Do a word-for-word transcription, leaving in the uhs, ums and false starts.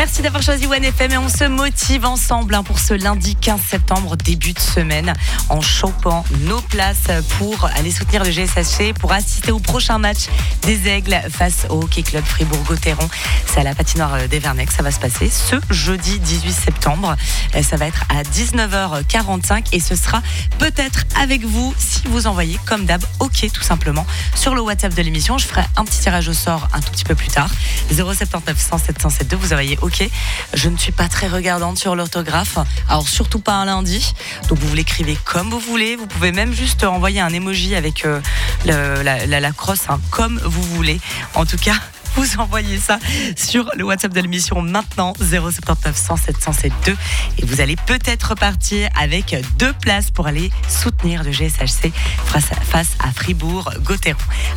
Merci d'avoir choisi One F M et on se motive ensemble hein, pour ce lundi quinze septembre, début de semaine, en chopant nos places pour aller soutenir le G S H C, pour assister au prochain match des Aigles face au Hockey Club Fribourg-Gotteron. C'est à la patinoire d'Evernec, ça va se passer ce jeudi dix-huit septembre. Ça va être à dix-neuf heures quarante-cinq et ce sera peut-être avec vous si vous envoyez comme d'hab OK tout simplement sur le WhatsApp de l'émission. Je ferai un petit tirage au sort un tout petit peu plus tard. zéro sept neuf cent sept cent soixante-deux, vous envoyez OK. Je ne suis pas très regardante sur l'orthographe, alors surtout pas un lundi. Donc vous l'écrivez comme vous voulez. Vous pouvez même juste envoyer un emoji avec euh, le, la, la, la crosse hein, comme vous voulez. En tout cas, vous envoyez ça sur le WhatsApp de l'émission maintenant, zéro sept neuf cent sept cent soixante-deux, et vous allez peut-être repartir avec deux places pour aller soutenir le G S H C face à Fribourg-Gotteron.